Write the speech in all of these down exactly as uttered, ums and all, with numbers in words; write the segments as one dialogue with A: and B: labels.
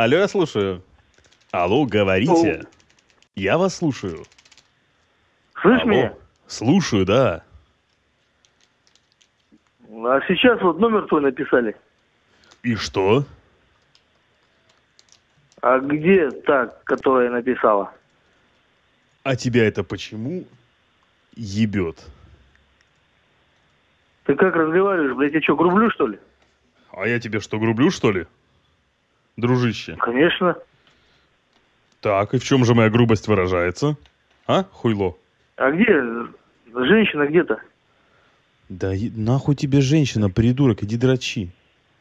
A: Алло, я слушаю. Алло, говорите.
B: Алло.
A: Я вас слушаю.
B: Слышь
A: Алло.
B: меня?
A: Слушаю, да.
B: А сейчас вот номер твой написали.
A: И что?
B: А где та, которая написала?
A: А тебя это почему ебет?
B: Ты как разговариваешь, блядь, я что, грублю, что ли?
A: А я тебе что, грублю, что ли? Дружище.
B: Конечно.
A: Так, и в чем же моя грубость выражается? А, хуйло?
B: А где женщина где-то?
A: Да е- нахуй тебе женщина, придурок, иди дрочи.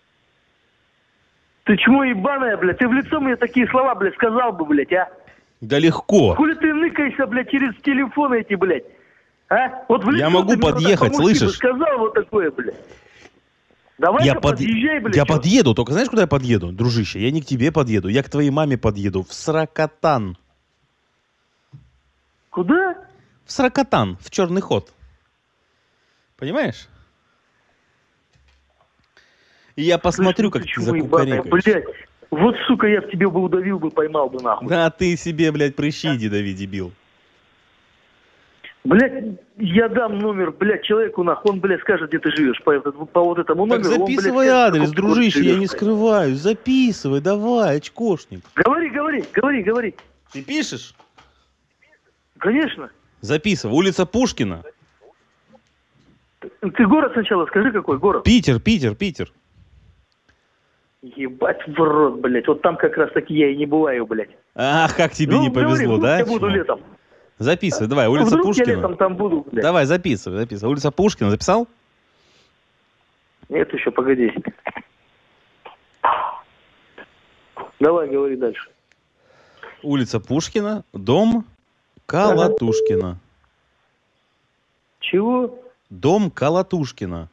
B: Ты чмо ебаная, блядь? Ты в лицо мне такие слова, блядь, сказал бы, блядь, а?
A: Да легко.
B: Хули ты ныкаешься, блядь, через телефоны эти, блядь? А? Вот в лицо
A: Я могу
B: ты мне вот так
A: подъехать,
B: по-мужски бы
A: слышишь?
B: сказал вот такое, блядь. Давай-ка
A: Я, под...
B: подъезжай, блядь.
A: я
B: чё?
A: подъеду, только знаешь, куда я подъеду, дружище? Я не к тебе подъеду, я к твоей маме подъеду. В Сракотан.
B: Куда?
A: В Сракотан, в черный ход. Понимаешь? И я посмотрю,
B: Слышь, ну
A: как ты
B: чмо ебаная,
A: закукарекаешь.
B: блядь. Вот, сука, я в тебе бы удавил бы, поймал бы, нахуй.
A: Да ты себе, блядь, прыщи иди дави, дебил.
B: Блядь, я дам номер, блядь, человеку, нахуй, он, блядь, скажет, где ты живешь, по, по вот этому
A: Так
B: номеру.
A: записывай
B: он, блядь, скажет,
A: адрес,
B: в каком ты городе
A: дружище, я
B: живешь,
A: не
B: блядь.
A: скрываюсь. Записывай, давай, очкошник.
B: Говори, говори, говори, говори.
A: Ты пишешь?
B: Конечно.
A: Записывай. Улица Пушкина.
B: Ты город сначала скажи, какой город?
A: Питер, Питер, Питер.
B: Ебать в рот, блядь. Вот там как раз таки я и не бываю, блядь.
A: Ах, как тебе
B: Ну,
A: не
B: говори,
A: повезло,
B: вдруг
A: да?
B: я буду
A: чмо?
B: летом.
A: Записывай, давай,
B: А
A: улица
B: вдруг я
A: Пушкина.
B: летом там буду, блядь.
A: Давай, записывай, записывай. Улица Пушкина, записал?
B: Нет, еще, погоди. Давай, говори дальше.
A: Улица Пушкина, дом Колотушкина.
B: Чего?
A: Дом Колотушкина.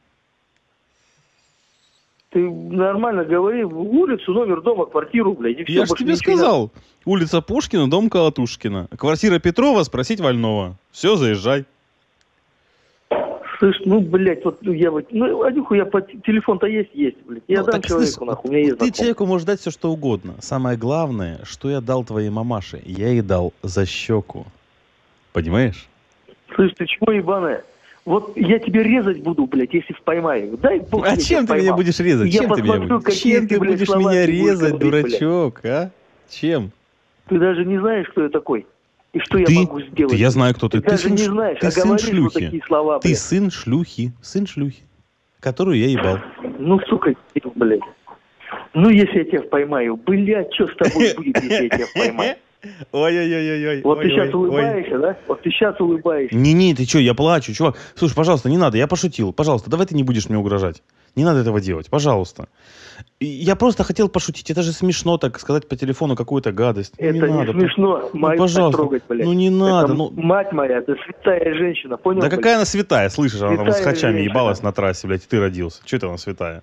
B: Ты нормально говори, в улицу, номер дома, квартиру, блядь, и все.
A: Я же тебе сказал. Улица Пушкина, дом Колотушкина. Квартира Петрова, спросить Вольного. Все, заезжай.
B: Слышь, ну, блядь, вот ну, я вот, ну, Адюху, я по телефон-то есть, есть, блядь. Я
A: Ну,
B: дам
A: так,
B: человеку,
A: слышь,
B: нахуй, у меня есть
A: ты
B: знакомый.
A: человеку можешь дать все, что угодно. Самое главное, что я дал твоей мамаше. Я ей дал за щеку. Понимаешь?
B: Слышь, ты чего ебаная? Вот я тебе резать буду, блядь, если поймаю. Дай бог,
A: А
B: я
A: чем
B: тебя
A: ты меня
B: поймал.
A: будешь резать?
B: Я
A: Чем ты меня
B: посмотрю,
A: будешь?
B: какие
A: Чем
B: ты,
A: ты
B: блядь,
A: будешь
B: слова
A: меня
B: ты будешь
A: резать,
B: говорить, блядь.
A: дурачок, а? Чем?
B: Ты даже не знаешь, кто я такой. И что
A: Ты,
B: я могу сделать.
A: ты, я знаю, кто ты.
B: Ты, даже
A: сын
B: не
A: ш-
B: знаешь,
A: ты
B: а
A: сын
B: говоришь вот
A: шлюхи.
B: такие слова,
A: Ты
B: блядь.
A: сын шлюхи. Сын шлюхи. Которую я ебал.
B: Ну, сука, блядь. Ну, если я тебя поймаю, блядь, что с тобой будет, если я тебя поймаю?
A: Ой-ой-ой-ой.
B: Вот ты сейчас улыбаешься, да? Вот ты сейчас улыбаешься.
A: Не-не, ты что, я плачу, чувак. Слушай, пожалуйста, не надо, я пошутил. Пожалуйста, давай ты не будешь мне угрожать. Не надо этого делать, пожалуйста. И Я просто хотел пошутить. Это же смешно так сказать по телефону какую-то гадость. Ну,
B: Это не,
A: надо.
B: смешно,
A: Ну,
B: мать
A: пожалуйста.
B: трогать, блядь.
A: Ну, не надо.
B: Это
A: Ну,
B: мать моя, ты святая женщина, понял?
A: да
B: блядь?
A: какая она святая, слышишь, она там с
B: Святая
A: хачами
B: женщина.
A: ебалась на трассе, блядь, и ты родился. Че это она святая?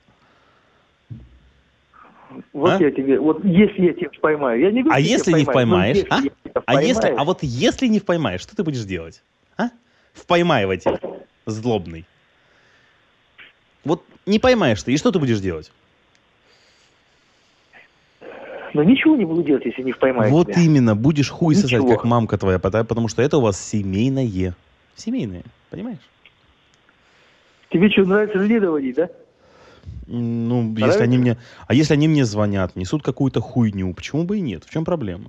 B: Вот
A: А?
B: я тебе, вот если я тебя поймаю, я не говорю,
A: А
B: что я
A: если
B: тебя
A: не
B: поймаю, но
A: поймаешь,
B: если
A: а?
B: я тебя
A: А если,
B: поймаю,
A: а вот если не впоймаешь, что ты будешь делать? А? Впоймаиватель злобный. Вот не поймаешь ты, и что ты будешь делать?
B: но ничего не буду делать, если не впоймаю
A: Вот
B: тебя.
A: именно, будешь хуй сосать,
B: Ничего.
A: как мамка твоя, потому потому что это у вас семейное. Семейное, понимаешь?
B: Тебе что, нравится людей доводить, да?
A: Ну,
B: Нравится?
A: если они мне... А если они мне звонят, несут какую-то хуйню, почему бы и нет? В чем проблема?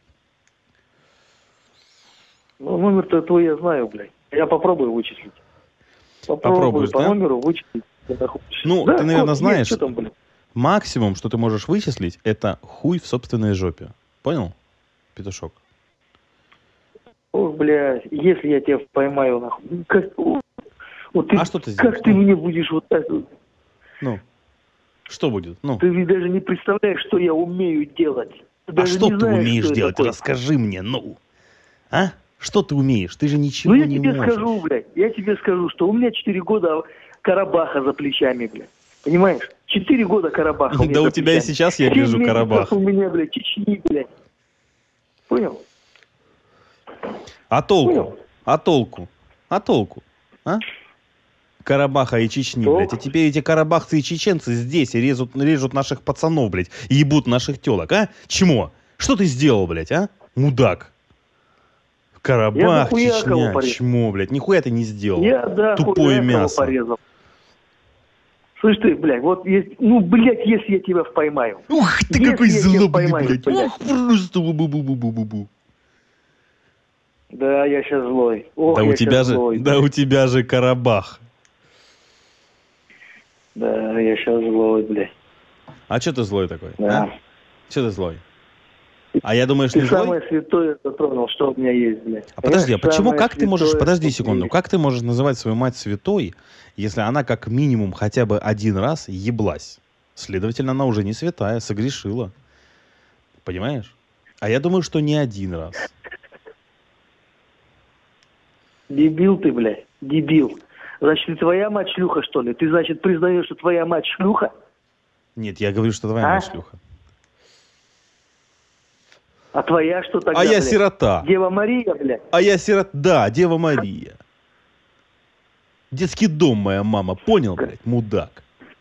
B: Ну, номер-то твой я знаю, блядь. Я попробую вычислить. Попробую
A: Попробуешь,
B: по
A: да?
B: номеру вычислить. где находишься.
A: Ну,
B: Да,
A: ты, наверное,
B: код
A: знаешь,
B: есть, что там, блядь?
A: максимум, что ты можешь вычислить, это хуй в собственной жопе. Понял, петушок?
B: Ох, блядь, если я тебя поймаю, нахуй. ну, Как, о, вот ты,
A: А что ты сделаешь?
B: как ты
A: Ну.
B: мне будешь вот так вот?
A: Ну, что будет? Ну,
B: Ты ведь даже не представляешь, что я умею делать. Ты
A: а
B: даже
A: что
B: не
A: ты
B: знаешь,
A: умеешь
B: что я
A: делать?
B: такое.
A: Расскажи мне, ну. А? Что ты умеешь? Ты же ничего
B: Ну, я
A: не
B: тебе
A: можешь.
B: скажу, блядь, я тебе скажу, что у меня четыре года Карабаха за плечами, блядь. Понимаешь? Четыре года Карабаха у меня
A: Да
B: за
A: у тебя и
B: плечами.
A: сейчас, я
B: Семь
A: вижу,
B: месяцев
A: Карабах.
B: у меня, блядь, Чечни, блядь. Понял?
A: А толку?
B: Понял.
A: А толку? А толку? А? Карабаха и Чечни,
B: Что?
A: блядь. А теперь эти карабахцы и чеченцы здесь и режут, режут наших пацанов, блядь. И ебут наших телок, а? Чмо? Что ты сделал, блядь, а? Мудак. Карабах,
B: Я дохуя кого
A: Чечня,
B: порезал.
A: чмо, блядь. Нихуя ты не сделал.
B: Я, да,
A: Тупое
B: хуя кого
A: мясо.
B: порезал. Слышь ты, блядь, вот есть, ну, блядь, если я тебя поймаю.
A: Ух ты,
B: Если
A: какой
B: я тебя
A: злобный,
B: поймаю,
A: блядь.
B: блядь.
A: Ух, просто бу-бу-бу-бу-бу-бу.
B: Да, я сейчас злой. Ох,
A: Да
B: я
A: у тебя
B: щас
A: же,
B: злой.
A: да у тебя же Карабах.
B: Да, я сейчас злой, блядь.
A: А что ты злой такой?
B: Да.
A: А? Что ты злой? А я думаешь,
B: Ты
A: не злой?
B: самое святое затронул, что у меня есть, блядь.
A: А подожди, а
B: Эх,
A: почему,
B: самое
A: как ты можешь,
B: святое,
A: подожди
B: что у меня
A: секунду,
B: есть.
A: как ты можешь называть свою мать святой, если она как минимум хотя бы один раз еблась? Следовательно, она уже не святая, согрешила. Понимаешь? А я думаю, что не один раз.
B: Дебил ты, блядь, дебил. Значит, ты твоя мать шлюха, что ли? Ты, значит, признаешь, что твоя мать шлюха?
A: Нет, я говорю, что твоя
B: А?
A: мать шлюха.
B: А твоя что тогда,
A: А я
B: блядь?
A: сирота.
B: Дева Мария, блядь?
A: А я сирота. Да, Дева Мария. Детский дом моя мама. Понял, блядь, мудак.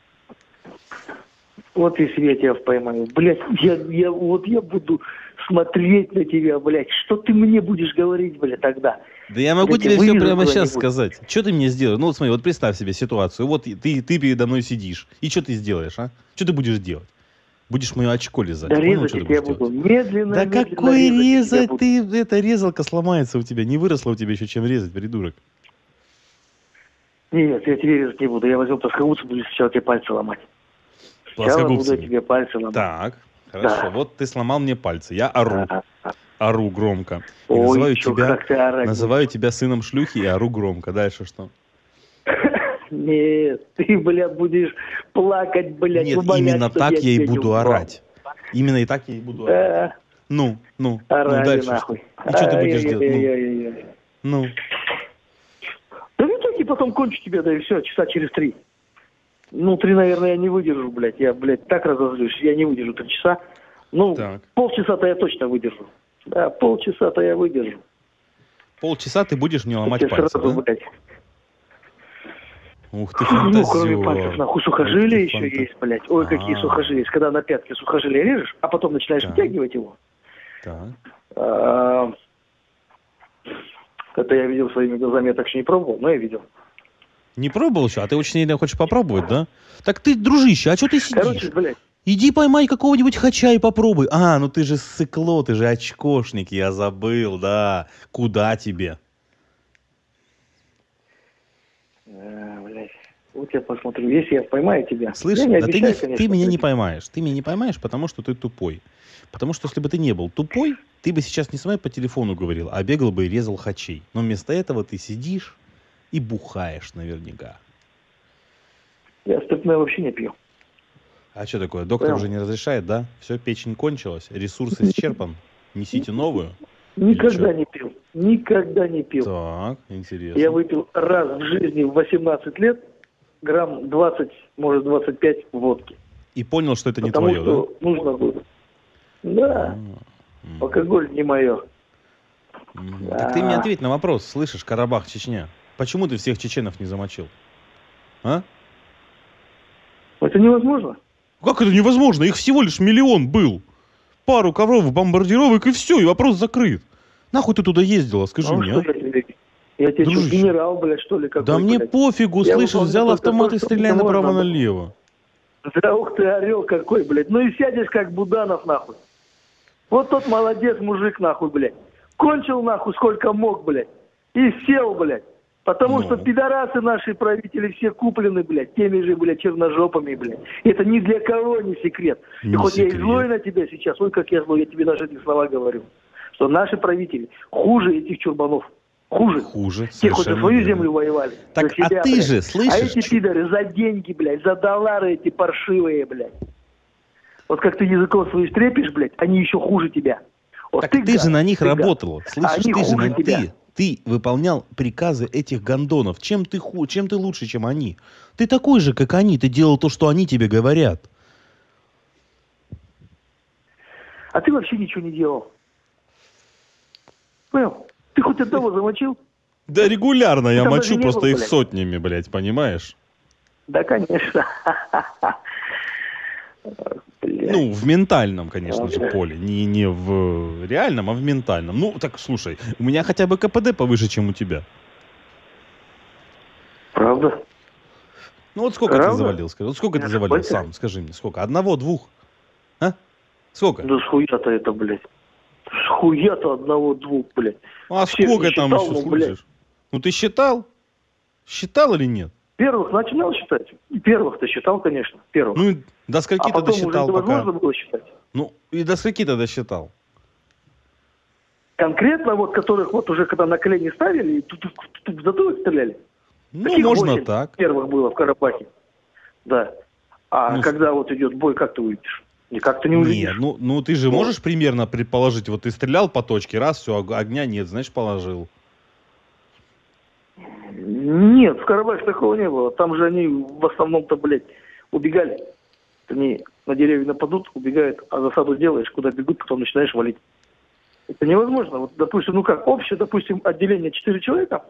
B: Вот если я тебя поймаю. Блядь, я, я, вот я буду смотреть на тебя, блядь. Что ты мне будешь говорить, блядь, тогда?
A: Да я могу
B: Я
A: тебе
B: тебя
A: все
B: вырежу
A: прямо сейчас
B: куда-нибудь.
A: сказать. Что ты мне сделаешь? Ну вот смотри, вот представь себе ситуацию. Вот ты, ты передо мной сидишь. И что ты сделаешь, а? Что ты будешь делать? Будешь мое очко лизать.
B: Да
A: Понял,
B: резать
A: что
B: я
A: ты
B: тебя
A: будешь
B: буду.
A: делать?
B: Медленно,
A: Да
B: медленно
A: какой
B: резать я тебя
A: резать?
B: буду.
A: Ты, это резалка сломается у тебя. Не выросла у тебя еще, чем резать, придурок.
B: Нет, я тебе резать не буду. Я возьму плоскогубцы, буду сначала тебе пальцы ломать. Сначала буду я
A: Плоскогубцами.
B: тебе пальцы ломать.
A: Так, хорошо.
B: Да.
A: Вот ты сломал мне пальцы. Я ору.
B: А, а.
A: Ору громко. И
B: Ой,
A: называю
B: чё,
A: тебя,
B: как ты орать
A: называю тебя сыном шлюхи и ору громко. Дальше что?
B: Нет, ты, блядь, будешь плакать, блядь,
A: Нет,
B: умолять,
A: именно
B: чтобы
A: так
B: я
A: я и
B: тебя не
A: буду
B: узнал.
A: орать. Именно и так я и буду орать.
B: Да,
A: Ну, ну, ну,
B: орали
A: дальше
B: нахуй.
A: что? И что ты будешь делать? Ну,
B: Ай-яй-яй-яй-яй.
A: ну.
B: Да в итоге потом кончу тебя, да и все, часа через три. Ну, три, наверное, я не выдержу, блядь. Я, блядь, так разозлюсь, я не выдержу три часа. Ну,
A: Так.
B: полчаса-то я точно выдержу. Да, полчаса-то я выдержу.
A: Полчаса ты будешь мне ломать
B: Я
A: пальцы,
B: сразу,
A: да?
B: блядь.
A: Ух ты,
B: Ну, кроме
A: фантазер.
B: пальцев, нахуй,
A: Ух
B: сухожилия
A: ты,
B: еще
A: фанта-
B: есть, блядь. Ой, какие
A: А.
B: сухожилия есть. Когда на пятке сухожилия режешь, а потом начинаешь
A: Так.
B: вытягивать его.
A: Так.
B: А, Это я видел своими глазами, я так еще не пробовал, но я видел.
A: Не пробовал еще? А ты очень сильно хочешь попробовать, да? Так ты, дружище, а что ты сидишь?
B: Короче, блядь,
A: Иди поймай какого-нибудь хача и попробуй. А, ну ты же ссыкло, ты же очкошник, я забыл, да. Куда тебе?
B: а, блядь, вот я посмотрю, если я поймаю тебя.
A: Слышь,
B: я не
A: да ты,
B: обещаю,
A: не-
B: конечно,
A: ты меня не
B: блядь.
A: поймаешь. Ты меня не поймаешь, потому что ты тупой. Потому что если бы ты не был тупой, ты бы сейчас не с мной по телефону говорил, а бегал бы и резал хачей. Но вместо этого ты сидишь и бухаешь наверняка.
B: Я спиртное вообще не пью.
A: А что такое? Доктор
B: Понял.
A: уже не разрешает, да? Все, печень кончилась, ресурс исчерпан. Несите новую.
B: Никогда
A: чё?
B: не пил. Никогда не пил.
A: Так, интересно.
B: Я выпил раз в жизни в восемнадцать лет грамм двадцать, может двадцать пять водки.
A: И понял, что это не
B: Потому
A: твое,
B: что нужно было. Да,
A: да?
B: алкоголь не мое.
A: М.
B: Да.
A: Так ты мне ответь на вопрос, слышишь, Карабах, Чечня. Почему ты всех чеченов не замочил? А?
B: Это невозможно.
A: Как это невозможно? Их всего лишь миллион был. Пару ковровых бомбардировок и все, и вопрос закрыт. Нахуй ты туда ездила, скажи
B: А
A: мне,
B: что
A: а?
B: я тебе? Я тебе что,
A: Дружище.
B: генерал, блядь, что ли, какой,
A: Да мне
B: блядь?
A: пофигу,
B: Я
A: слышишь,
B: выполняю
A: взял
B: только
A: автомат
B: то,
A: и
B: что
A: стреляй
B: мне можно было.
A: направо-налево.
B: Да ух ты, орел какой, блядь. Ну и сядешь, как Буданов, нахуй. Вот тот молодец мужик, нахуй, блядь. Кончил, нахуй, сколько мог, блядь. И сел, блядь. Потому
A: Ну.
B: что пидорасы наши правители все куплены, блядь, теми же, блядь, черножопами, блядь. Это ни для кого не секрет.
A: Не
B: и хоть я и
A: секрет.
B: злой на тебя сейчас, ой, как я злой, я тебе даже эти слова говорю. Что наши правители хуже этих чурбанов. Хуже.
A: Хуже,
B: Те хоть за
A: совершенно
B: свою
A: верно.
B: землю воевали.
A: Так,
B: за себя,
A: а ты
B: блядь.
A: же, слышишь,
B: А эти
A: чё-
B: пидоры за деньги, блядь, за доллары эти паршивые, блядь. Вот как ты языком своим стрепишь, блядь, они еще хуже тебя. Вот
A: Так ты, же
B: гад,
A: на них
B: ты гад.
A: работал. Слышишь,
B: они
A: ты же
B: хуже
A: на
B: тебя.
A: ты, ты выполнял приказы этих гондонов. Чем ты ху, чем ты лучше, чем они? Ты такой же, как они. Ты делал то, что они тебе говорят.
B: А ты вообще ничего не делал. Понял? Ты хоть одного замочил?
A: Да регулярно я
B: Там даже
A: мочу
B: не
A: просто
B: было,
A: их
B: блядь.
A: сотнями, блядь, понимаешь?
B: Да, конечно. Блядь.
A: Ну, в ментальном, конечно же,
B: Ладно.
A: поле. Не, не в реальном, а в ментальном. Ну, так, слушай, у меня хотя бы КПД повыше, чем у тебя.
B: Правда?
A: Ну, вот сколько ты
B: Правда?
A: завалил, скажи. Вот сколько
B: Не
A: ты завалил
B: ошибайся.
A: сам, скажи мне, сколько? Одного, двух? А? Сколько?
B: Да с хуя-то это, блядь. С хуя-то одного-двух, блядь.
A: А
B: Всех
A: сколько
B: не
A: там
B: считал,
A: еще,
B: ну, блядь.
A: слышишь? Ну, ты считал? Считал или нет?
B: Первых начинал считать. Первых-то считал, конечно. Первых.
A: Ну, и до скольки
B: А
A: ты
B: потом уже
A: досчитал пока?
B: невозможно было считать.
A: Ну, и до скольки ты досчитал?
B: Конкретно вот, которых вот уже когда на колени ставили и тут в затылок стреляли.
A: Ну,
B: Таких
A: можно
B: восемь
A: так.
B: первых было в Карабахе. Да. А
A: Ну,
B: когда вот идет бой, как ты увидишь? Никак ты не увидишь.
A: Не, ну, ну ты же
B: Вот.
A: можешь примерно предположить, вот ты стрелял по точке, раз, все, огня нет, значит, положил.
B: Нет, в Карабахе такого не было. Там же они в основном-то, блядь, убегали. Они на деревья нападут, убегают, а засаду делаешь, куда бегут, потом начинаешь валить. Это невозможно. Вот, допустим, ну как, общее, допустим, отделение четыре человека.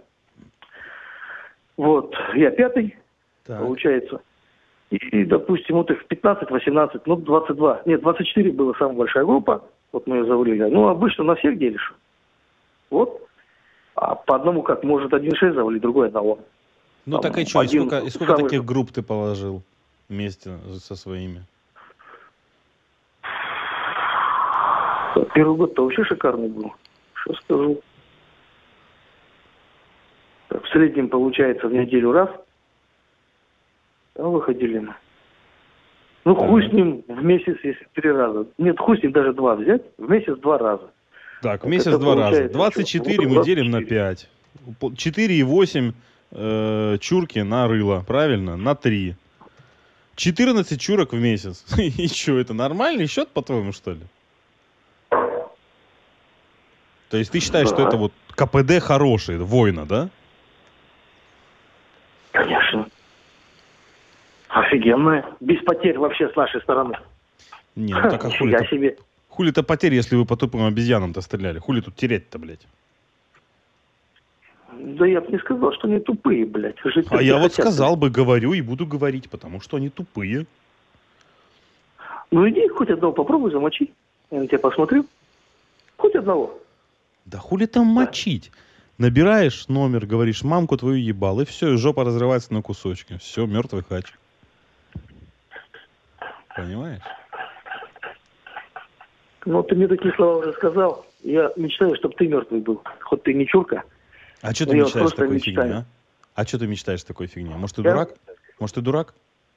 B: Вот, я пятый,
A: Так.
B: получается. И, допустим, вот их пятнадцать-восемнадцать, ну, двадцать два. Нет, двадцать четыре была самая большая группа. Вот мы ее завалили. Ну, обычно на всех делишь. Вот. А по одному как, может один шесть завалить, другой одного.
A: Ну
B: Там
A: так и что, и
B: один
A: сколько, и сколько
B: самый-
A: таких групп ты положил вместе со своими?
B: Первый год-то вообще шикарный был. Что скажу. Так, в среднем получается в неделю раз. А выходили мы. Ну, хуй с ним в месяц, если три раза. Нет, хуй с ним даже два взять. В месяц два раза.
A: Так, в
B: Вот
A: месяц
B: это
A: два раза.
B: получается
A: двадцать четыре мы
B: что?
A: делим на пять. четыре и восемь э, чурки на рыло, правильно? На три. четырнадцать чурок в месяц. И что, это нормальный счет, по-твоему, что ли? То есть ты считаешь,
B: Да.
A: что это вот КПД хороший, воина, да?
B: Конечно. Офигенная. Без потерь вообще с нашей стороны.
A: Не, ну так а
B: Нифига
A: хули-то,
B: себе.
A: хули-то потерь, если вы по тупым обезьянам-то стреляли? Хули тут терять-то, блядь?
B: Да я бы не сказал, что они тупые, блядь. Жить
A: А
B: не
A: я вот
B: хотят.
A: сказал бы, говорю и буду говорить, потому что они тупые.
B: Ну иди хоть одного попробуй замочи. Я на тебя посмотрю. Хоть одного.
A: Да хули там мочить? Набираешь номер, говоришь, мамку твою ебал, и все, и жопа разрывается на кусочки. Все, мертвый хач. Понимаешь?
B: Ну ты мне такие слова уже сказал. Я мечтаю, чтобы ты мертвый был. Хоть ты не чурка.
A: А что
B: Ну,
A: ты
B: я
A: мечтаешь
B: просто
A: такой
B: мечтаю.
A: фигни, а? А что ты мечтаешь такой фигни? Может, ты
B: Я?
A: дурак? Может, ты дурак?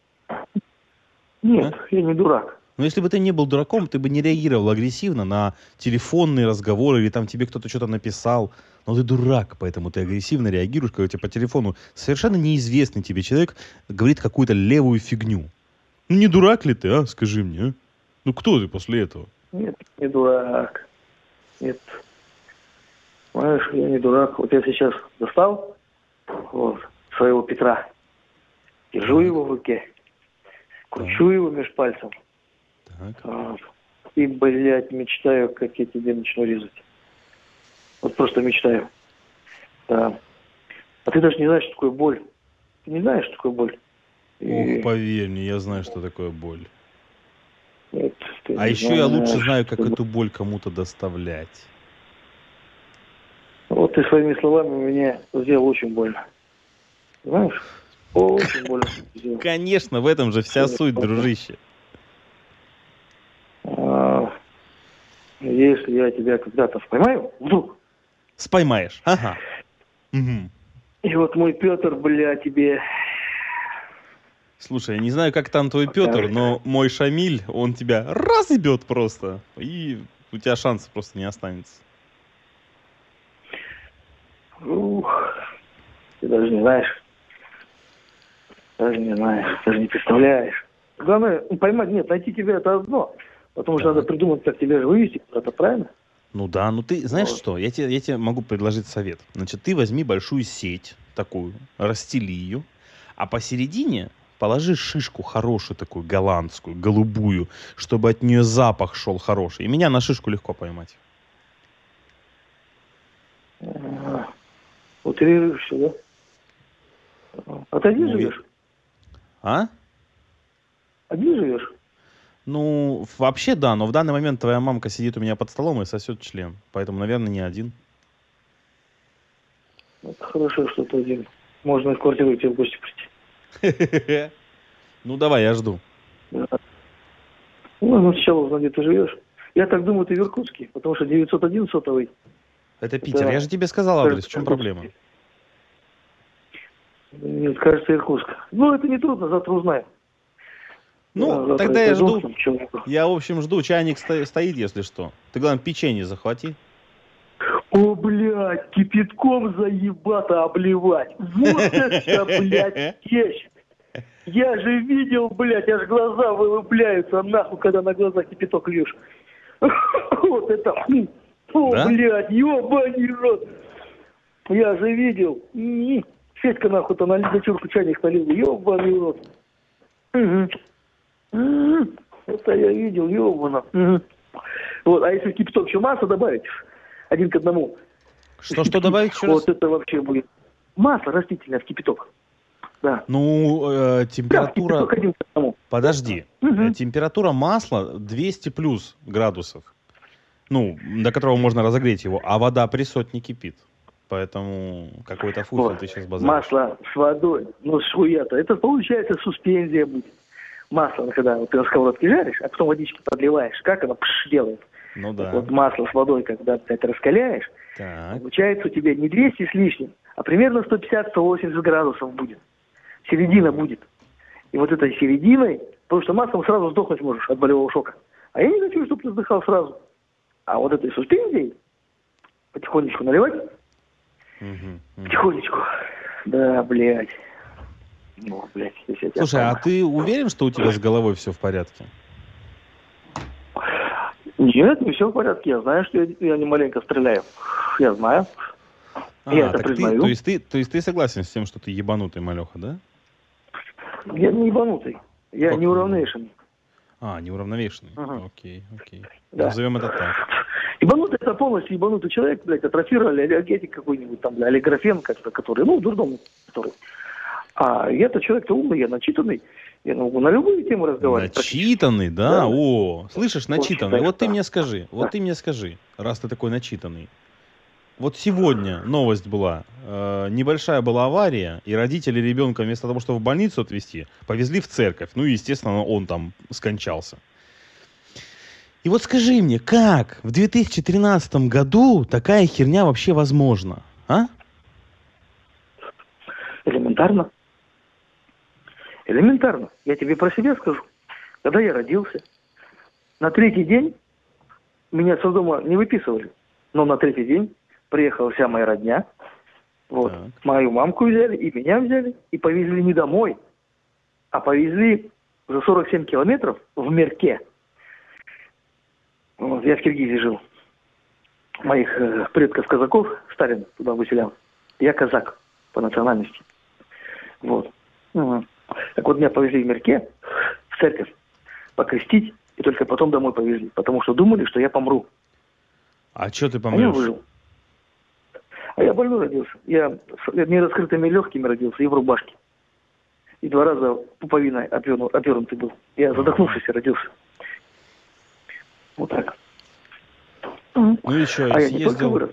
B: Нет, я не дурак.
A: Но если бы ты не был дураком, ты бы не реагировал агрессивно на телефонные разговоры или там тебе кто-то что-то написал. Но ты дурак, поэтому ты агрессивно реагируешь, когда тебе по телефону совершенно неизвестный тебе человек говорит какую-то левую фигню. Ну не дурак ли ты, а? Скажи мне, а? Ну кто ты после этого?
B: Нет, не дурак. Нет. Знаешь, я не дурак. Вот я сейчас достал вот, своего Петра. Держу
A: Так.
B: его в руке. Кручу его меж пальцем.
A: Так.
B: Вот. И, блядь, мечтаю, как я тебе начну резать. Вот просто мечтаю. Да. А ты даже не знаешь, что такое боль. Ты не знаешь, что такое боль. И-
A: Ох, поверь мне, я знаю, что такое боль.
B: Нет, ты
A: А
B: не
A: еще я лучше
B: знаешь,
A: знаю, как
B: что-
A: эту боль кому-то доставлять.
B: Вот ты своими словами мне сделал очень больно. Знаешь? Очень больно сделал.
A: Конечно, в этом же вся суть, дружище.
B: А, если я тебя когда-то поймаю, вдруг,
A: Споймаешь. Ага. Мгм.
B: и вот мой Петр, бля, тебе...
A: Слушай, я не знаю, как там твой Петр, но мой Шамиль, он тебя разъебет просто. И у тебя шансов просто не останется.
B: Ух, ты даже не знаешь. Даже не знаешь, даже не представляешь. Главное, ну, поймать, нет, найти тебя это одно. Потому что
A: Так.
B: надо придумать, как тебя же вывести куда-то, правильно?
A: Ну да, ну ты знаешь
B: Вот.
A: что, я тебе, я тебе могу предложить совет. Значит, ты возьми большую сеть такую, расстели ее, а посередине положи шишку хорошую такую, голландскую, голубую, чтобы от нее запах шел хороший. И меня на шишку легко поймать.
B: А, Утрируешься, да? А ты один
A: Ну,
B: живешь?
A: А?
B: Один живешь?
A: Ну, вообще да, но в данный момент твоя мамка сидит у меня под столом и сосет член. Поэтому, наверное, не один.
B: Это хорошо, что ты один. Можно из квартиры к тебе в гости прийти.
A: Ну, давай, я жду.
B: Да. Ну, ну, сначала узнать, где ты живешь. Я так думаю, ты в Иркутске, потому что девятьсот один сотовый.
A: Это Питер.
B: Да.
A: Я же тебе сказал адрес.
B: Кажется,
A: В чем
B: Иркутск.
A: проблема?
B: Нет, кажется, Иркутск. Ну, это не трудно, завтра узнаем.
A: Ну,
B: завтра
A: тогда я
B: пойду
A: жду.
B: к человеку.
A: Я, в общем, жду. Чайник сто- стоит, если что. Ты, главное, печенье захвати.
B: О, блядь, кипятком заебато обливать. Вот это, блядь, вещь. Я же видел, блядь, аж глаза вылупляются нахуй, когда на глаза кипяток льешь. Вот это, о,
A: Да?
B: блядь, ёбаный рот. Я же видел. М-м. Федька нахуй-то на дочурку чайник налил, ёбаный рот. Угу. М-м. Это я видел, ёбано. Угу. Вот, а если в кипяток еще масло добавить, один к одному.
A: Что-что добавить еще раз?
B: Вот это вообще будет. Масло растительное в кипяток. Да.
A: Ну, э,
B: Да, в
A: температура...
B: кипяток один к одному.
A: Подожди.
B: Угу.
A: Э, Температура масла двести плюс градусов. Ну, до которого можно разогреть его. А вода при сотне кипит. Поэтому какой-то фуфел
B: Вот.
A: ты сейчас базаришь.
B: Масло с водой. Ну, с хуя-то. Это получается суспензия будет. Масло, когда вот ты на сковородке жаришь, а потом водички подливаешь. Как оно пш делает?
A: Ну да.
B: Вот масло с водой, когда ты это раскаляешь,
A: Так.
B: получается у тебя не двести с лишним, а примерно сто пятьдесят - сто восемьдесят градусов будет. Середина будет. И вот этой серединой, потому что маслом сразу сдохнуть можешь от болевого шока. А я не хочу, чтобы ты сдыхал сразу. А вот этой суспензией потихонечку наливать.
A: Мгм, мгм.
B: Потихонечку. Да, блядь. Ну, блядь, если я тебя
A: Слушай, а
B: понял.
A: ты уверен, что у тебя с головой все в порядке?
B: Нет, не все в порядке. Я знаю, что я, я не маленько стреляю. Я знаю.
A: А,
B: я это
A: так ты,
B: признаю.
A: то есть ты, то есть ты согласен с тем, что ты ебанутый малеха, да?
B: Я не ебанутый. Я
A: Как
B: не уравновешенный.
A: А, неуравновешенный.
B: Ага.
A: Окей, окей.
B: Да.
A: Назовем это так.
B: Ебанутый — это полностью ебанутый человек, блядь, атрофировали аллергетик какой-нибудь там, бля, аллергофен как-то, который, ну, дурдом, который. А я-то человек-то умный, я начитанный. Я могу на любые темы разговаривать.
A: Начитанный, да?
B: Да.
A: О, слышишь, начитанный.
B: считаю,
A: Вот ты
B: да.
A: мне скажи, вот
B: Да.
A: ты мне скажи, раз ты такой начитанный. Вот сегодня новость была, э, небольшая была авария, и родители ребенка вместо того, чтобы в больницу отвезти, повезли в церковь. Ну и, естественно, он там скончался. И вот скажи мне, как в две тысячи тринадцатом году такая херня вообще возможна? А?
B: Элементарно. Элементарно. Я тебе про себя скажу. Когда я родился, на третий день меня с дома не выписывали. Но на третий день приехала вся моя родня. Вот.
A: Так.
B: Мою мамку взяли, и меня взяли, и повезли не домой, а повезли за сорок семь километров в Мерке. Вот. Я в Киргизии жил. Моих э, предков казаков Сталин туда выселял. Я казак по национальности. Вот. Угу. Так вот, меня повезли в Мерке, в церковь, покрестить, и только потом домой повезли, потому что думали, что я помру.
A: А что ты
B: А я
A: помрешь?
B: выжил. А я больной родился. Я с нераскрытыми легкими родился и в рубашке. И два раза пуповиной обверну- обернутый был. Я задохнувшийся родился. Вот так.
A: Ну и что,
B: А я не только
A: съездил?
B: вырос.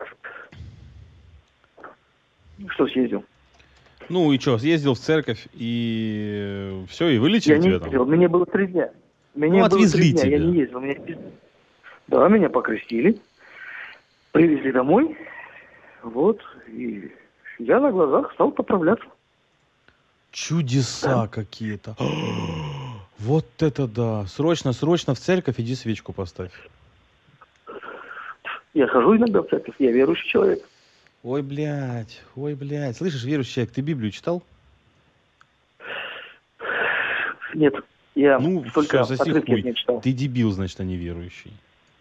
B: Что съездил?
A: Ну и что, съездил в церковь и все, и вылечили
B: Я не
A: тебя там?
B: ездил. Мне было три дня. Мне
A: Ну,
B: было
A: отвезли
B: три дня.
A: тебя.
B: Я не ездил. Меня... Да, меня покрестили. Привезли домой. Вот. И я на глазах стал поправляться.
A: Чудеса
B: Да.
A: какие-то. Вот это да. Срочно, срочно в церковь иди свечку поставь.
B: Я хожу иногда в церковь. Я верующий человек.
A: Ой, блядь, ой, блядь. Слышишь, верующий человек, ты Библию читал?
B: Нет, я
A: Ну,
B: только
A: все, соси
B: отрывки
A: хуй.
B: не читал.
A: Ты дебил, значит, а не верующий.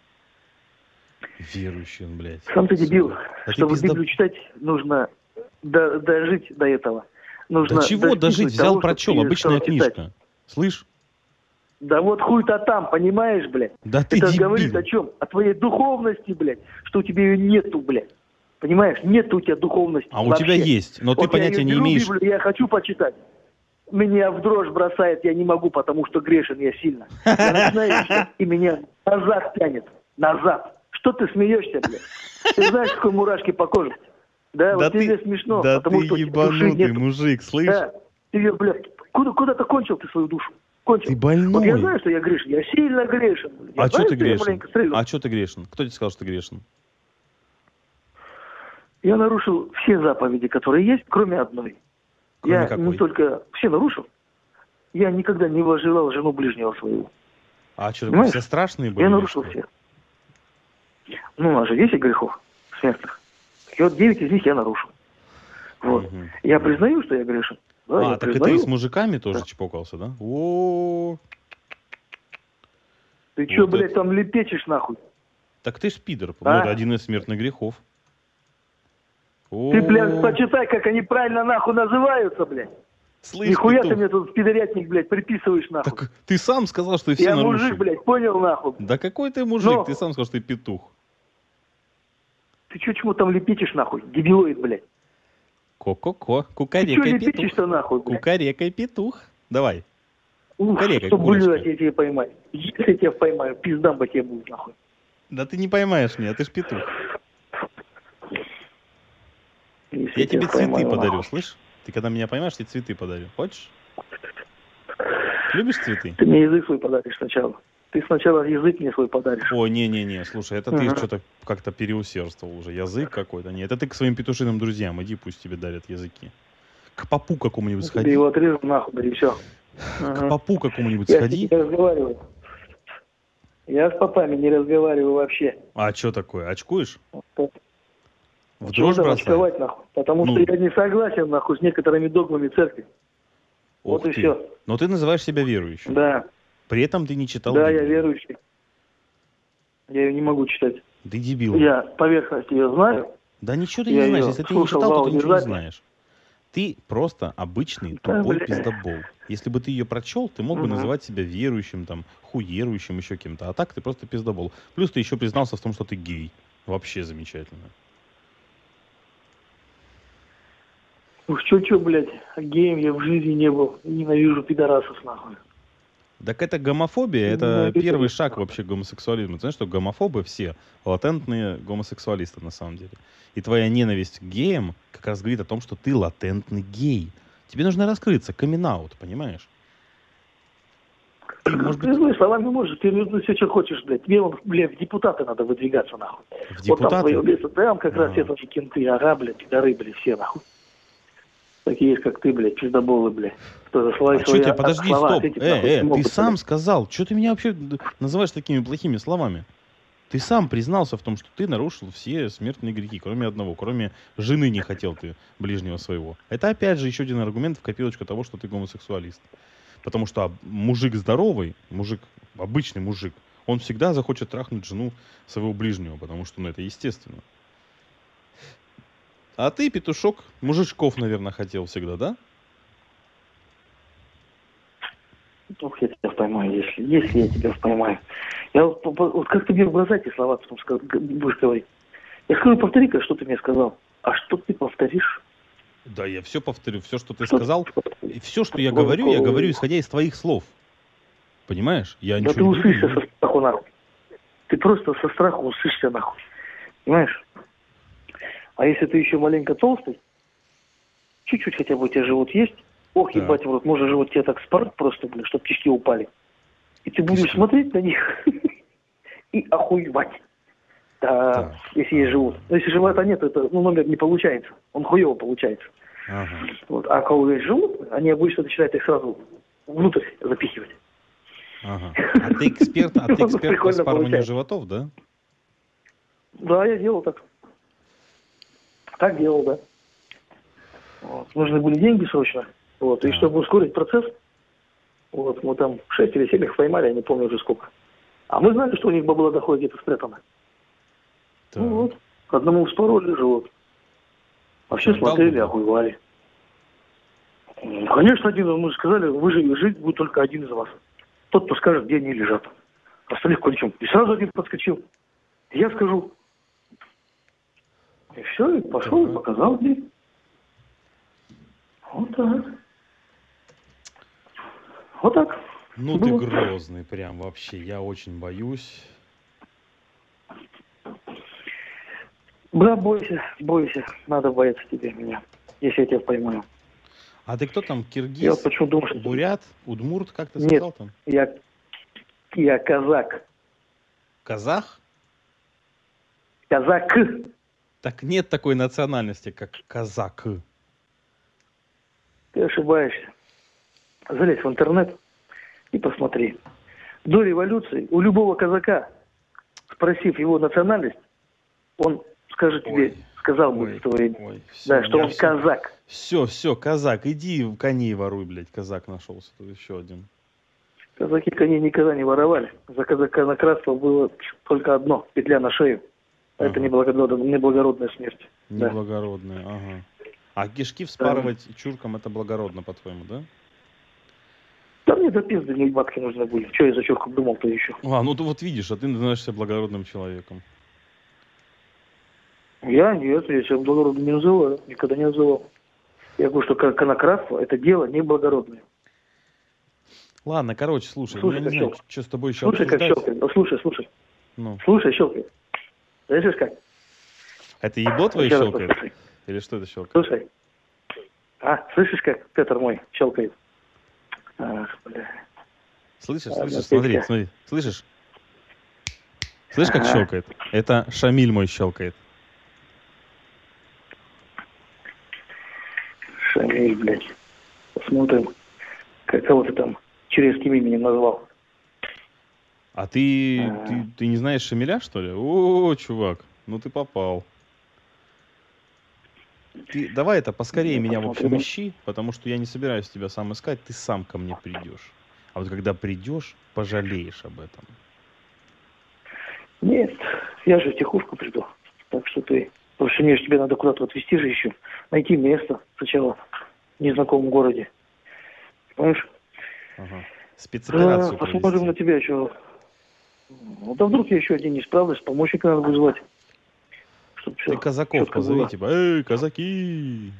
A: Верующий он, блядь.
B: Сам ты дебил.
A: Сука. Да ты
B: Чтобы
A: пизда-
B: Библию читать, нужно до- дожить до этого. Нужно
A: Да чего
B: достигнуть
A: дожить? Взял,
B: того,
A: прочел.
B: чтобы
A: Обычная
B: стал читать.
A: книжка. Слышь?
B: Да вот хуй-то там, понимаешь, блядь?
A: Да ты
B: Это
A: дебил.
B: говорит о чем? О твоей духовности, блядь, что у тебя ее нету, блядь. Понимаешь, нет у тебя духовности.
A: А у
B: вообще.
A: тебя есть, но
B: вот
A: ты понятия не
B: беру,
A: имеешь.
B: Библию, я хочу почитать. Меня в дрожь бросает, я не могу, потому что грешен я сильно. Я начинаю читать, и меня назад тянет. Назад. Что ты смеешься, блядь? Ты знаешь, какой мурашки по коже? Да,
A: Да
B: вот
A: ты,
B: тебе смешно,
A: да
B: потому
A: ты
B: что
A: ебанутый
B: души нет.
A: мужик, слышь?
B: Да, ты ее, блядь, куда, куда-то кончил ты свою душу. Кончил.
A: Ты больной.
B: Вот я знаю, что я грешен, я сильно грешен. Я
A: А
B: знаю,
A: что ты
B: что я
A: грешен?
B: маленько стрельну.
A: А что ты грешен? Кто тебе сказал, что ты грешен?
B: Я нарушил все заповеди, которые есть, кроме одной.
A: Кроме
B: я
A: какой?
B: не только все нарушил, я никогда не возжелал жену ближнего своего.
A: А что,
B: Понимаешь?
A: все страшные были?
B: Я
A: или
B: нарушил
A: что?
B: все. Ну, у нас же десять грехов смертных. И вот девять из них я нарушил. Вот.
A: Мгм.
B: Я признаю, что я грешен. Да,
A: А,
B: я
A: так это
B: признаю.
A: и с мужиками тоже
B: Да.
A: чпокался, да? О,
B: Ты что,
A: вот
B: блядь,
A: это-
B: там лепечешь нахуй?
A: так ты ж пидор.
B: А?
A: Ну, это один из смертных грехов. О,
B: Ты, блядь, почитай, как они правильно нахуй называются, блядь.
A: слышь,
B: Нихуя ты
A: петух,
B: мне тут пидорятник, блядь, приписываешь нахуй.
A: так ты сам сказал, что все
B: Я
A: нарушили.
B: мужик, блядь, понял нахуй?
A: Да какой ты мужик?
B: Но-
A: Ты сам сказал, что ты петух.
B: Ты чё, чему там лепечешь нахуй? Дебилоид, блядь.
A: Ко-ко-ко,
B: Ты чё
A: кукарекай петух.
B: лепечешь-то нахуй, блядь?
A: Кукарекай петух. Давай.
B: Ух,
A: кукарекай,
B: что,
A: курочка.
B: блядь, я тебя поймаю. Если я тебя поймаю, пиздам бы тебе будет нахуй.
A: Да ты не поймаешь меня, ты ж петух.
B: Если
A: Я тебе
B: тебя
A: цветы
B: поймаю,
A: подарю,
B: нахуй.
A: слышь? Ты когда меня поймаешь, я тебе цветы подарю. Хочешь? Любишь цветы?
B: Ты мне язык свой подаришь сначала. Ты сначала язык мне свой подаришь.
A: Ой, не-не-не, слушай, это ты
B: Ага.
A: что-то как-то переусердствовал уже. Язык какой-то. Нет, это ты к своим петушиным друзьям. Иди, пусть тебе дарят языки. К попу какому-нибудь
B: Тебе
A: сходи.
B: его отрежу нахуй, да и все.
A: К попу какому-нибудь
B: Я с
A: сходи.
B: ними не разговариваю. Я с попами не разговариваю вообще.
A: А что такое? Очкуешь? В
B: Чего
A: дрожь
B: там
A: бросаешь?
B: очковать, нахуй? Потому
A: Ну.
B: что я не согласен нахуй с некоторыми догмами церкви.
A: Ух
B: Вот и
A: ты.
B: всё.
A: Но ты называешь себя верующим.
B: Да,
A: При этом ты не читал
B: да, я
A: Библию.
B: верующий. Я ее не могу читать.
A: Ты дебил.
B: Я поверхность ее знаю.
A: Да ничего ты
B: Я
A: не знаешь.
B: её
A: Если ты не
B: слушал
A: читал,
B: в
A: то ты ничего не
B: аудиозаписи.
A: знаешь. Ты просто обычный
B: Да,
A: тупой
B: бля.
A: пиздобол. Если бы ты ее прочел, ты мог бы
B: Мгм.
A: называть себя верующим, там, хуерующим, еще кем-то. А так ты просто пиздобол. Плюс ты еще признался в том, что ты гей. Вообще замечательно.
B: Уж чё-чё, блядь, геем я в жизни не был. Ненавижу пидорасов, нахуй.
A: Так это гомофобия,
B: Ну,
A: это
B: это
A: первый
B: есть.
A: шаг вообще к гомосексуализму. Ты знаешь, что гомофобы все латентные гомосексуалисты на самом деле. И твоя ненависть к геям как раз говорит о том, что ты латентный гей. Тебе нужно раскрыться, камин-аут, понимаешь? Ты, может быть,
B: Ты злыми словами можешь, ты ну, все, что хочешь, блядь. Тебе, вон, блядь, в депутаты надо выдвигаться, нахуй.
A: в
B: Вот там
A: депутаты...
B: твое место, там как раз
A: Ага.
B: все эти кенты, ага, блядь, пидоры, блядь, все, нахуй. Такие есть, как ты, блядь, пиздоболы, блядь. Кто за слова,
A: А что тебе, подожди,
B: слова
A: стоп,
B: ответить,
A: э,
B: нахуй,
A: э,
B: не
A: ты
B: могут,
A: сам
B: блядь.
A: сказал, что ты меня вообще д- называешь такими плохими словами? Ты сам признался в том, что ты нарушил все смертные грехи, кроме одного, кроме жены не хотел ты ближнего своего. Это опять же еще один аргумент в копилочку того, что ты гомосексуалист. Потому что а, мужик здоровый, мужик, обычный мужик, он всегда захочет трахнуть жену своего ближнего, потому что, ну, это естественно. А ты, петушок, мужичков, наверное, хотел всегда, да?
B: Ох, я тебя поймаю, если, если я тебя поймаю. Я вот, по- по- вот как ты мне в глаза эти слова потом сказ- г- будешь говорить. Я скажу, повтори-ка, что ты мне сказал. А что ты повторишь?
A: Да, я все повторю, все, что ты
B: Что
A: сказал.
B: ты повторишь?
A: И все, что я говорю, я говорю, исходя из твоих слов. Понимаешь? Я
B: Да ты
A: ничего не
B: усышься
A: придумал.
B: со страху нахуй. Ты просто со страху усышься нахуй. Понимаешь? А если ты еще маленько толстый, чуть-чуть хотя бы у тебя живот есть, ох,
A: Так.
B: ебать в рот, может живот тебе так спорт просто, блин, чтобы кишки упали. И ты будешь
A: Кишки.
B: смотреть на них и охуевать. Да,
A: Так.
B: если есть живот. Но если живота нет, это ну, номер не получается. Он хуево получается.
A: Ага.
B: Вот. А у кого есть живот, они обычно начинают их сразу внутрь запихивать.
A: Ага. А ты эксперт, а ты
B: Ну,
A: эксперт по
B: прикольно
A: спарыванию
B: получается.
A: животов, да?
B: Да, я делал так. Так делал, да. Вот. Нужны были деньги срочно. Вот. И
A: Так.
B: чтобы ускорить процесс, вот, мы там шесть или семь их поймали, я не помню уже сколько. А мы знали, что у них бабло доходит где-то спрятано.
A: Так.
B: Ну вот. Одному вспороли живот. А все
A: Что, дал
B: смотрели,
A: бабло?
B: охуевали. М, Конечно, один, мы же сказали, выжить, жить будет только один из вас. Тот, кто скажет, где они лежат. Остальных кончим. И сразу один подскочил. Я скажу. И все, и пошел, и показал мне. Вот так. Вот так.
A: Ну
B: было.
A: ты грозный прям вообще, я очень боюсь.
B: Да, бойся, бойся. Надо бояться тебе, меня, если я тебя поймаю.
A: А ты кто там,
B: Я вот
A: киргиз,
B: почему думаю, что...
A: бурят, удмурт, как ты
B: Нет,
A: сказал там?
B: я, я казак.
A: Казах?
B: Казак.
A: Так нет такой национальности, как казак.
B: Ты ошибаешься. Залезь в интернет и посмотри. До революции у любого казака, спросив его национальность, он скажет тебе,
A: Ой,
B: сказал бы
A: ой,
B: в то время,
A: ой, всё,
B: да,
A: у
B: что
A: меня
B: он
A: всё.
B: казак.
A: Все, все, казак, иди в коней воруй, блядь, казак нашелся, тут еще один.
B: Казаки коней никогда не воровали. За казакратство было только одно, петля на шею.
A: Ага.
B: Это неблагородная, неблагородная смерть. Да.
A: Неблагородные, ага. А кишки вспарывать чуркам это благородно, по-твоему, да?
B: Да мне до пизды мне бабки нужны были. Что я за чурку думал-то еще?
A: А, ну ты вот видишь, а ты называешь себя благородным человеком.
B: Я нет, я себя благородным не называю, никогда не называл. Я говорю, что конократство это дело неблагородное.
A: Ладно, короче, слушай,
B: Слушай,
A: ну я не
B: как
A: знаю,
B: щелкает.
A: что с тобой еще
B: Слушай, как
A: обсуждать.
B: щелкает. Ну, слушай, слушай.
A: Ну.
B: Слушай, щелкает. Слышишь как?
A: Это ебло твое
B: Еще раз
A: щелкает?
B: послушай.
A: Или что это щелкает?
B: Слушай. А, слышишь как Петр мой щелкает? Ах, бля.
A: Слышишь,
B: Ладно,
A: слышишь, смотри,
B: Петька.
A: смотри, слышишь? Слышишь, как
B: Ага.
A: щелкает? Это Шамиль мой щелкает.
B: Шамиль, блядь. Посмотрим, как кого ты там чурецким именем назвал.
A: А ты,
B: А.
A: ты, ты не знаешь Шамиля, что ли? О, чувак, ну ты попал. Ты давай это поскорее
B: Ну,
A: меня, в общем,
B: посмотрим.
A: ищи, потому что я не собираюсь тебя сам искать, ты сам ко мне придешь. А вот когда придешь, пожалеешь об этом.
B: Нет, я же в тихушку приду. Так что ты... Потому что мне же тебе надо куда-то отвезти же еще. Найти место сначала в незнакомом городе. Понимаешь?
A: Ага.
B: А,
A: Спецоперацию
B: посмотрим
A: провести.
B: на тебя еще. Ну да вдруг я еще один не справлюсь, помощника надо вызвать. Чтоб
A: Ты
B: всё
A: казаков
B: чётко
A: позови,
B: было.
A: типа, эй, казаки!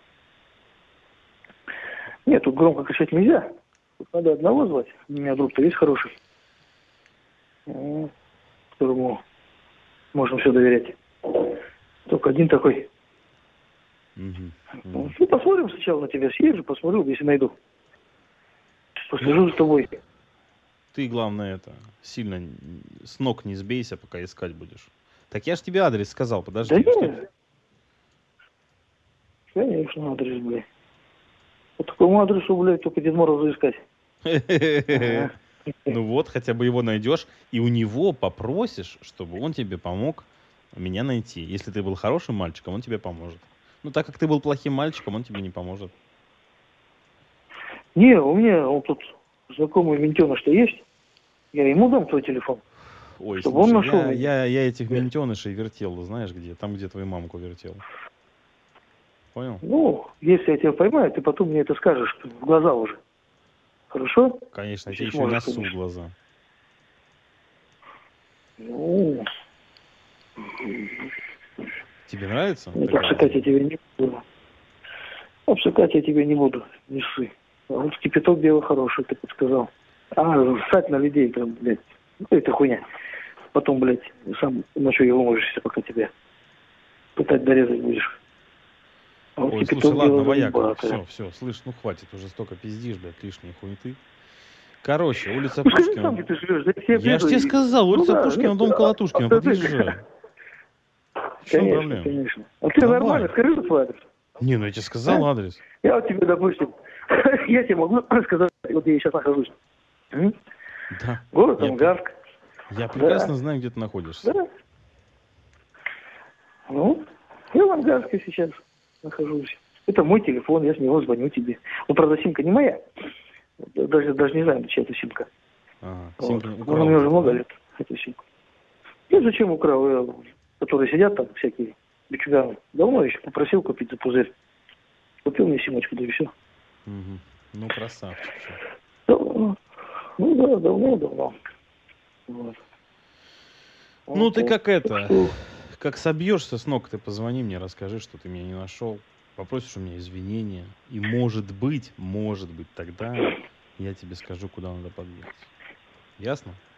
B: Нет, тут громко кричать нельзя. Тут надо одного звать. У меня друг-то есть хороший. М, Которому можем все доверять. Только один такой.
A: Мгм,
B: Ну,
A: мгм.
B: ну, посмотрим сначала на тебя. Съезжу, посмотрю, если найду. Посижу с тобой.
A: Ты, главное, это, сильно н- с ног не сбейся, пока искать будешь. Так я ж тебе адрес сказал, подожди.
B: Да
A: что
B: нет. Конечно, адрес, блядь. По такому адресу, блядь, только Дед Мороза искать.
A: ты-
B: Ага.
A: Ну вот, хотя бы его найдешь, и у него попросишь, чтобы он тебе помог меня найти. Если ты был хорошим мальчиком, он тебе поможет. Ну, так как ты был плохим мальчиком, он тебе не поможет.
B: Не, у меня он тут знакомый ментеныш что есть. Я ему дам твой телефон.
A: Ой,
B: Чтобы он
A: слушай,
B: нашел
A: я,
B: меня.
A: я, я этих
B: Да.
A: ментенышей вертел, знаешь где? Там, где твою мамку вертел. Понял?
B: Ну, если я тебя поймаю, ты потом мне это скажешь в глаза уже. Хорошо?
A: Конечно,
B: Если
A: тебе еще и
B: сможешь,
A: носу
B: конечно.
A: глаза.
B: Ну,
A: Тебе нравится?
B: нет,
A: такая
B: обсыкать я
A: идея?
B: тебя не буду. Обсыкать я тебя не буду. Не ссы. А вот кипяток дело хороший, ты подсказал. А, ссать на людей, прям, блядь. Ну, это хуйня. Потом, блядь, сам ночью его можешь, пока тебя пытать дорезать будешь. А вот
A: Ой,
B: кипяток
A: слушай, ладно,
B: дело
A: вояка,
B: заебатое.
A: все, все, слышь, ну хватит, уже столько пиздишь, блядь, лишние хуеты. Короче, улица
B: Ну скажи сам, где
A: Пушкина.
B: ты живешь, да я
A: Я ж
B: приеду
A: тебе
B: и-
A: сказал,
B: Ну
A: улица
B: да,
A: Пушкина,
B: нет,
A: дом
B: а-
A: Колотушкина,
B: а ты-
A: подъезжай. В чем
B: Конечно,
A: проблема?
B: конечно. А ты
A: Давай.
B: нормально, скажи свой адрес.
A: Не, ну я тебе сказал
B: А?
A: адрес.
B: Я вот тебе, допустим, я тебе могу сказать, вот я сейчас нахожусь. М?
A: Да.
B: Город
A: Я,
B: Ангарск.
A: я прекрасно
B: Да.
A: знаю, где ты находишься.
B: Да. Ну, я в Ангарске сейчас нахожусь. Это мой телефон, я с него звоню тебе. Ну, правда, симка не моя. Даже, даже не знаю, чья это симка.
A: Ага,
B: Вот.
A: симка
B: Ну,
A: украл
B: она у меня уже
A: где-то,
B: много
A: да?
B: лет, эту симку. Я зачем украл? Я, которые сидят там, всякие бичуганы. Давно еще попросил купить за пузырь. Купил мне симочку, да и все.
A: Мгм. Ну, красавчик. всё.
B: Давно. Ну да, давно, давно. Вот.
A: Ну,
B: Вот,
A: ты
B: вот.
A: как
B: Так
A: это,
B: что,
A: как собьешься с ног, ты позвони мне, расскажи, что ты меня не нашел. Попросишь у меня извинения. И может быть, может быть, тогда я тебе скажу, куда надо подъехать. Ясно?